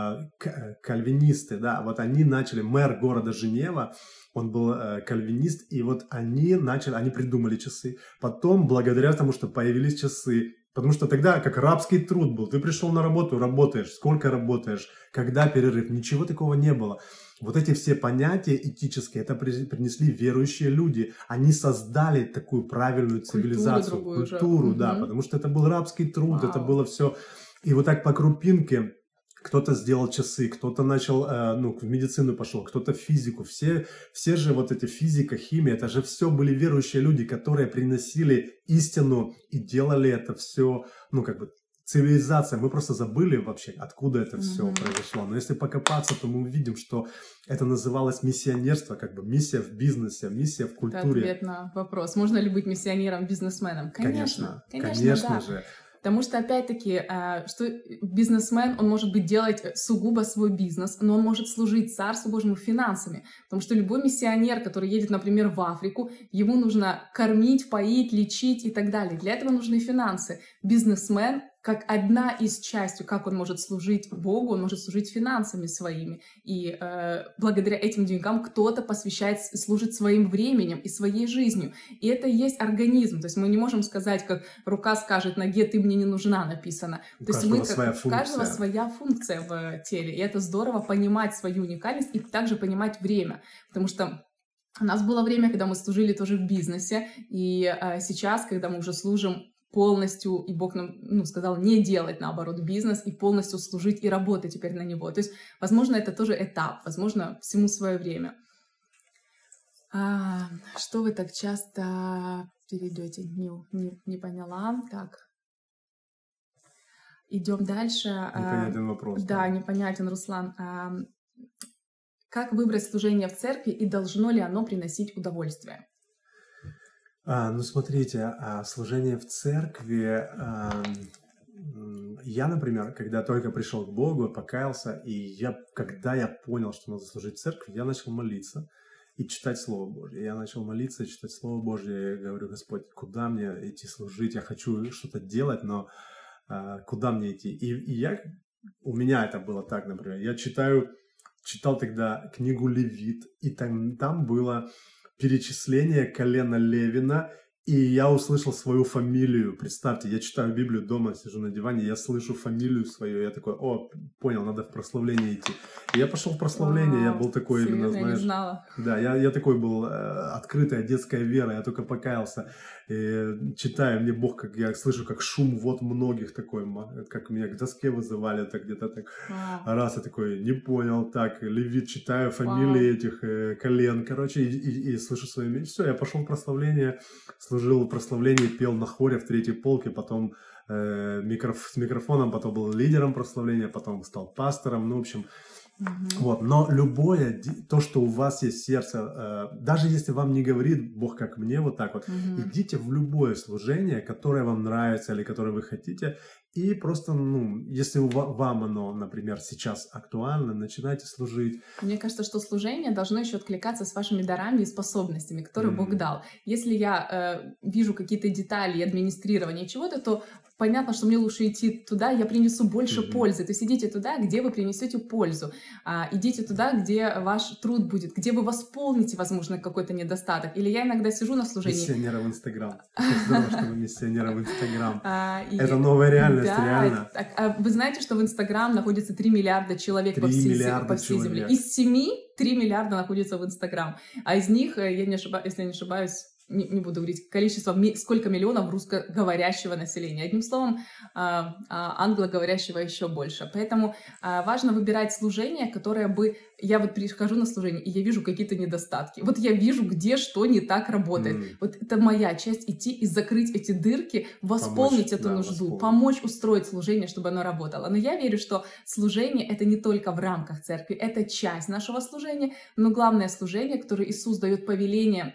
к- кальвинисты, да, вот они начали, мэр города Женева, он был э, кальвинист, и вот они начали, они придумали часы. Потом, благодаря тому, что появились часы, потому что тогда как рабский труд был, ты пришел на работу, работаешь, сколько работаешь, когда перерыв, ничего такого не было. Вот эти все понятия этические, это при- принесли верующие люди. Они создали такую правильную Культуру цивилизацию, другую уже. культуру, да, Мгм. потому что это был рабский труд, это Вау. было все. И вот так по крупинке кто-то сделал часы, кто-то начал, э, ну, в медицину пошел, кто-то в физику. Все, все же вот эти физика, химия, это же все были верующие люди, которые приносили истину и делали это все, ну, как бы, цивилизация. Мы просто забыли вообще, откуда это все Мгм. произошло. Но если покопаться, то мы увидим, что это называлось миссионерство, как бы миссия в бизнесе, миссия в Это культуре. ответ на вопрос, можно ли быть миссионером, бизнесменом? Конечно, Конечно, конечно, конечно да. же. Потому что, опять-таки, э, что бизнесмен, он может быть делать э, сугубо свой бизнес, но он может служить Царству Божьему финансами. Потому что любой миссионер, который едет, например, в Африку, ему нужно кормить, поить, лечить и так далее. Для этого нужны финансы. Бизнесмен, как одна из частей, как он может служить Богу, он может служить финансами своими. И э, благодаря этим деньгам кто-то посвящает, служит своим временем и своей жизнью. И это и есть организм. То есть мы не можем сказать, как рука скажет ноге: ты мне не нужна, написано. У То есть каждого мы, как, своя у каждого функция. своя функция в теле. И это здорово понимать свою уникальность и также понимать время. Потому что у нас было время, когда мы служили тоже в бизнесе, и э, сейчас, когда мы уже служим полностью, и Бог нам, ну, сказал не делать, наоборот, бизнес и полностью служить и работать теперь на него. То есть, возможно, это тоже этап, возможно, всему свое время. А, что вы так часто перейдете? Не, не, не поняла. Так, идем дальше. А, Непонятен вопрос, да, да. непонятен, Руслан. А, как выбрать служение в церкви и должно ли оно приносить удовольствие? А, ну, смотрите, а, служение в церкви, ам, м, я, например, когда только пришел к Богу, покаялся, и я, когда я понял, что надо служить в церкви, я начал молиться и читать Слово Божье. Я начал молиться и читать Слово Божье, я говорю: Господь, куда мне идти служить? Я хочу что-то делать, но а, куда мне идти? И, и я, у меня это было так, например, я читаю, читал тогда книгу Левит, и там, там было перечисление колена Левина, И я услышал свою фамилию. Представьте, я читаю Библию дома, сижу на диване, я слышу фамилию свою. Я такой, о, понял, надо в прославление идти. И я пошел в прославление, я Вау, был такой именно, серьезно, я не знаешь... знала. Да, я, я такой был, э, открытая детская вера, я только покаялся. И читаю, мне Бог, как я слышу, как шум вот многих такой, ма- как меня к доске вызывали, так где-то так. Вау, Раз я такой, не понял, так, левит, читаю фамилии вау. этих э, колен, короче, и, и- и слышу свое имя. Все, я пошел в прославление, служил в прославлении, пел на хоре в третьей полке, потом э, микроф- с микрофоном, потом был лидером прославления, потом стал пастором, ну, в общем, Мгм. вот, но любое, ди- то, что у вас есть сердце, э, даже если вам не говорит Бог, как мне, вот так вот, Мгм. идите в любое служение, которое вам нравится или которое вы хотите, и просто, ну, если у ва- вам оно, например, сейчас актуально, начинайте служить. Мне кажется, что служение должно еще откликаться с вашими дарами и способностями, которые Бог М, дал. Если я э, вижу какие-то детали и администрирование чего-то, то понятно, что мне лучше идти туда, я принесу больше мгм. пользы. То есть идите туда, где вы принесете пользу. А, идите туда, где ваш труд будет, где вы восполните, возможно, какой-то недостаток. Или я иногда сижу на служении. Миссионеры в Инстаграм. Как здорово, что вы миссионеры в Инстаграм. А, Это и новая реальность, да, реально. так, а вы знаете, что в Инстаграм находится три миллиарда человек по Три всей, зе- по миллиарда всей Земле. человек. Из семи три миллиарда находится в Инстаграм. А из них, э, я не ошибаюсь, если я не ошибаюсь, не, не буду говорить количество, ми- сколько миллионов русскоговорящего населения. Одним словом, а, а, англоговорящего еще больше. Поэтому а, важно выбирать служение, которое бы... Я вот прихожу на служение, и я вижу какие-то недостатки. Вот я вижу, где что не так работает. М, Вот это моя часть — идти и закрыть эти дырки, восполнить Помочь, эту да, нужду, восполнить. помочь устроить служение, чтобы оно работало. Но я верю, что служение — это не только в рамках церкви, это часть нашего служения, но главное служение, которое Иисус дает повеление,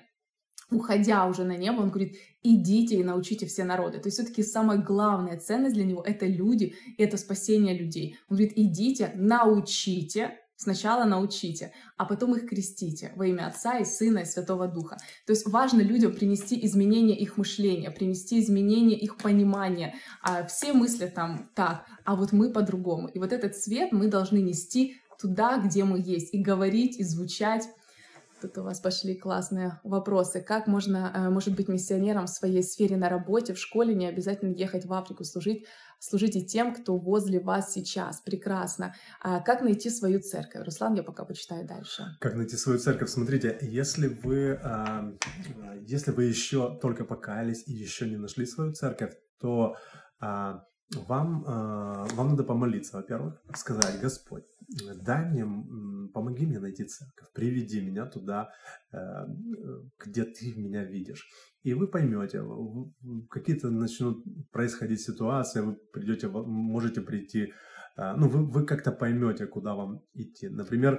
уходя уже на небо, он говорит: идите и научите все народы. То есть все-таки самая главная ценность для него — это люди, и это спасение людей. Он говорит: идите, научите, сначала научите, а потом их крестите во имя Отца и Сына и Святого Духа. То есть важно людям принести изменение их мышления, принести изменение их понимания. А все мыслят там так, а вот мы по-другому. И вот этот свет мы должны нести туда, где мы есть, и говорить, и звучать. Тут у вас пошли классные вопросы. Как можно, э, может быть, миссионером в своей сфере на работе, в школе, не обязательно ехать в Африку служить, служите тем, кто возле вас сейчас. Прекрасно. А как найти свою церковь? Руслан, я пока почитаю дальше. Как найти свою церковь? Смотрите, если вы, а, а, если вы еще только покаялись и еще не нашли свою церковь, то а, вам, а, вам надо помолиться, во-первых, сказать: Господь, дай мне, м, помоги мне найти церковь, приведи меня туда, э, э, где ты меня видишь. И вы поймете, в- в- какие-то начнут происходить ситуации, вы придете, в- можете прийти, а, ну, вы, вы как-то поймете, куда вам идти. Например,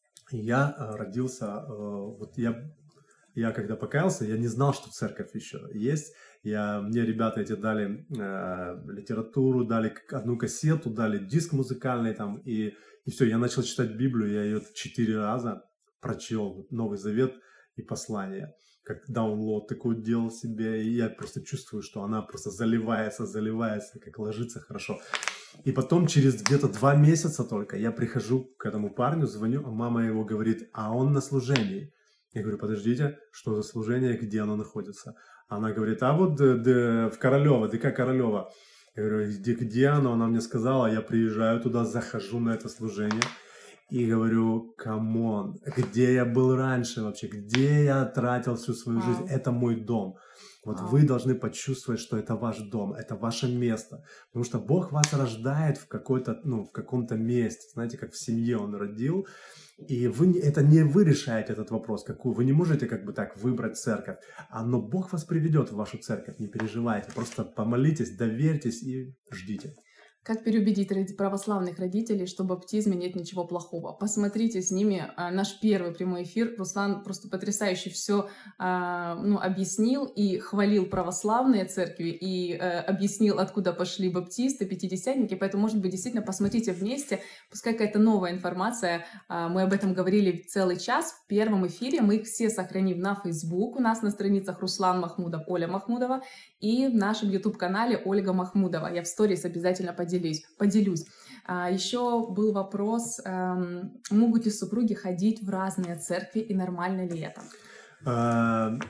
я э, родился, э, вот я, я когда покаялся, я не знал, что церковь еще есть. Я, мне ребята эти дали э, литературу, дали к- одну кассету, дали диск музыкальный там, и, и все, я начал читать Библию, я ее четыре раза прочел, Новый Завет и послание, как даунлоад такой делал себе, и я просто чувствую, что она просто заливается, заливается, как ложится хорошо. И потом через где-то два месяца только я прихожу к этому парню, звоню, а мама его говорит: а он на служении. Я говорю: подождите, что за служение, где оно находится? Она говорит: а вот д- д- в Королево, ДК Королева. Я говорю: где, где оно? Она мне сказала, я приезжаю туда, захожу на это служение и говорю: камон, где я был раньше вообще, где я тратил всю свою жизнь, Вау, это мой дом. Вот вау. вы должны почувствовать, что это ваш дом, это ваше место. Потому что Бог вас рождает в какой-то, ну, в каком-то месте. Знаете, как в семье Он родил. И вы, не- это не вы решаете этот вопрос, какую. Вы не можете как бы так выбрать церковь. А, но Бог вас приведет в вашу церковь, не переживайте. Просто помолитесь, доверьтесь и ждите. Как переубедить роди- православных родителей, что в баптизме нет ничего плохого? Посмотрите с ними а, наш первый прямой эфир. Руслан просто потрясающе все ну, объяснил и хвалил православные церкви, и э, объяснил, откуда пошли баптисты, пятидесятники. Поэтому, может быть, действительно посмотрите вместе, пускай какая-то новая информация. А, мы об этом говорили целый час в первом эфире. Мы их все сохраним на Facebook, у нас на страницах Руслан Махмудов, Оля Махмудова, и в нашем YouTube-канале Ольга Махмудова. Я в сторис обязательно поделюсь. поделюсь. А, еще был вопрос, эм, могут ли супруги ходить в разные церкви, и нормально ли это? А,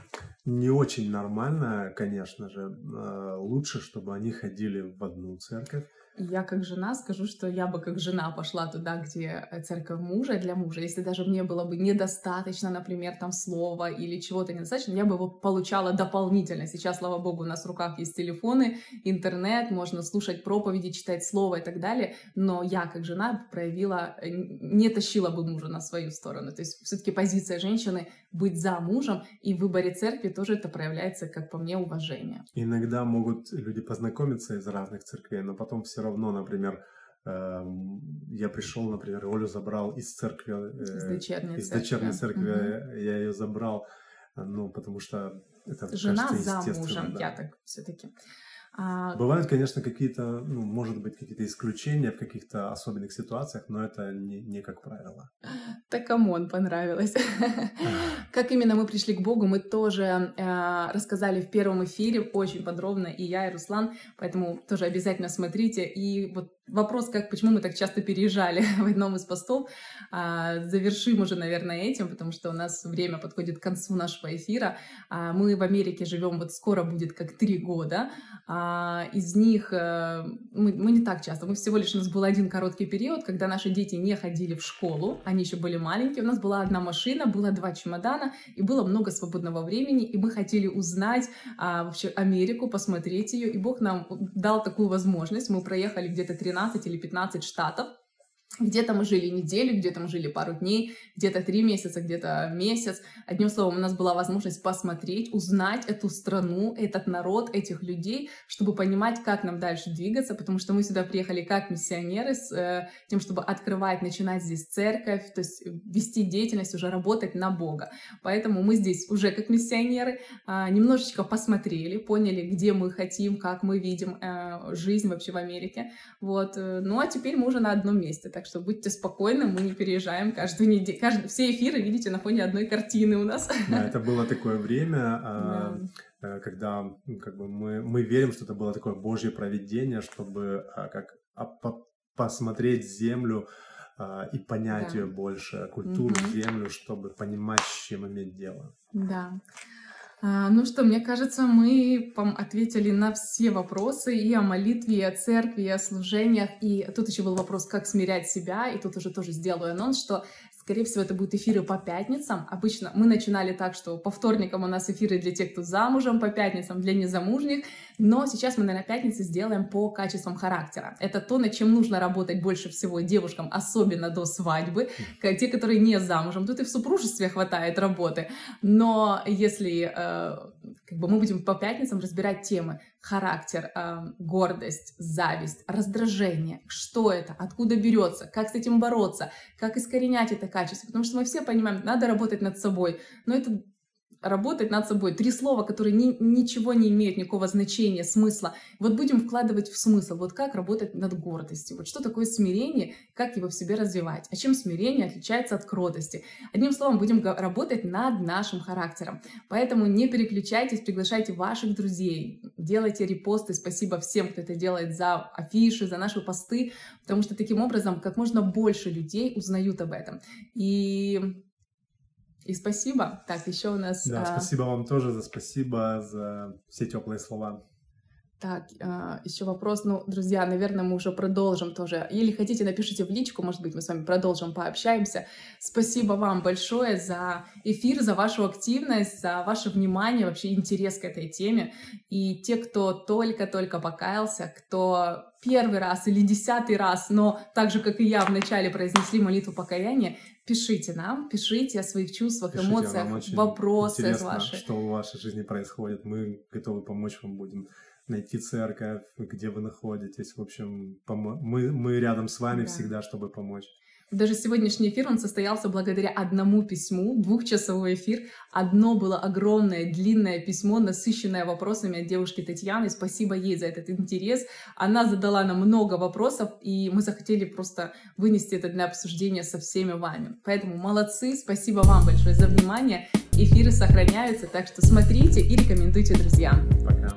Не очень нормально, конечно же. Э, Лучше, чтобы они ходили в одну церковь. Я как жена скажу, что я бы как жена пошла туда, где э, церковь мужа для мужа. Если даже мне было бы недостаточно, например, там слова или чего-то недостаточно, я бы его получала дополнительно. Сейчас, слава богу, у нас в руках есть телефоны, интернет, можно слушать проповеди, читать слово и так далее. Но я как жена проявила, э, не тащила бы мужа на свою сторону. То есть все-таки позиция женщины быть за мужем, и в выборе церкви тоже это проявляется, как по мне, уважение. Иногда могут люди познакомиться из разных церквей, но потом все равно, например, эм, я пришел, например, Олю забрал из церкви, Из э, дочерней из церкви. дочерней церкви, Мгм. я ее забрал, э, ну, потому что это Жена кажется за естественно, мужем, я да. так все-таки. А, Бывают, конечно, какие-то, ну, может быть, какие-то исключения в каких-то особенных ситуациях, но это не, не как правило. Так камон, понравилось. Как именно мы пришли к Богу, мы тоже э, рассказали в первом эфире очень подробно, и я, и Руслан, поэтому тоже обязательно смотрите. И вот вопрос, как, почему мы так часто переезжали в одном из постов, а, завершим уже, наверное, этим, потому что у нас время подходит к концу нашего эфира. А, мы в Америке живем, вот скоро будет как три года. А, из них э, мы, мы не так часто, мы всего лишь, у нас был один короткий период, когда наши дети не ходили в школу, они еще были маленькие, у нас была одна машина, было два чемодана, и было много свободного времени, и мы хотели узнать а, вообще Америку, посмотреть ее, и Бог нам дал такую возможность. Мы проехали где-то тринадцать или пятнадцать штатов. Где-то мы жили неделю, где-то мы жили пару дней, где-то три месяца, где-то месяц. Одним словом, у нас была возможность посмотреть, узнать эту страну, этот народ, этих людей, чтобы понимать, как нам дальше двигаться, потому что мы сюда приехали как миссионеры с э, тем, чтобы открывать, начинать здесь церковь, то есть вести деятельность, уже работать на Бога. Поэтому мы здесь уже как миссионеры э, немножечко посмотрели, поняли, где мы хотим, как мы видим э, жизнь вообще в Америке. Вот. Ну а теперь мы уже на одном месте, так что будьте спокойны, мы не переезжаем каждую неделю. Каждый... Все эфиры видите на фоне одной картины у нас. Да, это было такое время, Да. а, когда ну, как бы мы, мы верим, что это было такое Божье провидение, чтобы а, как, а, по- посмотреть землю а, и понять Да. ее больше, культуру, Мгм. землю, чтобы понимать, с чем иметь дело. Да. А, ну что, мне кажется, мы пом- ответили на все вопросы и о молитве, и о церкви, и о служениях. И тут еще был вопрос, как смирять себя. И тут уже тоже сделаю анонс, что, скорее всего, это будут эфиры по пятницам. Обычно мы начинали так, что по вторникам у нас эфиры для тех, кто замужем, по пятницам для незамужних. Но сейчас мы, наверное, пятницы сделаем по качествам характера. Это то, над чем нужно работать больше всего девушкам, особенно до свадьбы. К- Те, которые не замужем, тут и в супружестве хватает работы. Но если э, как бы мы будем по пятницам разбирать темы характер, э, гордость, зависть, раздражение, что это, откуда берется, как с этим бороться, как искоренять это качество, потому что мы все понимаем, надо работать над собой, но это работать над собой. Три слова, которые ни- ничего не имеют, никакого значения, смысла. Вот будем вкладывать в смысл. Вот как работать над гордостью. Вот что такое смирение, как его в себе развивать. А чем смирение отличается от кротости. Одним словом, будем го- работать над нашим характером. Поэтому не переключайтесь, приглашайте ваших друзей, делайте репосты. Спасибо всем, кто это делает, за афиши, за наши посты, потому что таким образом как можно больше людей узнают об этом. И и спасибо. Так, еще у нас... Да, а, спасибо вам тоже, за спасибо за все теплые слова. Так, а, еще вопрос. Ну, друзья, наверное, мы уже продолжим тоже. Или хотите, напишите в личку, может быть, мы с вами продолжим, пообщаемся. Спасибо вам большое за эфир, за вашу активность, за ваше внимание, вообще интерес к этой теме. И те, кто только-только покаялся, кто первый раз или десятый раз, но так же, как и я, вначале произнесли молитву покаяния, пишите нам, пишите о своих чувствах, Пишите, эмоциях, нам очень вопросы интересно, ваши. что в вашей жизни происходит. Мы готовы помочь вам будем найти церковь, где вы находитесь. В общем, помо- мы, мы рядом с вами Да. всегда, чтобы помочь. Даже сегодняшний эфир, он состоялся благодаря одному письму, двухчасовой эфир. Одно было огромное, длинное письмо, насыщенное вопросами от девушки Татьяны. Спасибо ей за этот интерес. Она задала нам много вопросов, и мы захотели просто вынести это для обсуждения со всеми вами. Поэтому молодцы, спасибо вам большое за внимание. Эфиры сохраняются, так что смотрите и рекомендуйте друзьям. Пока.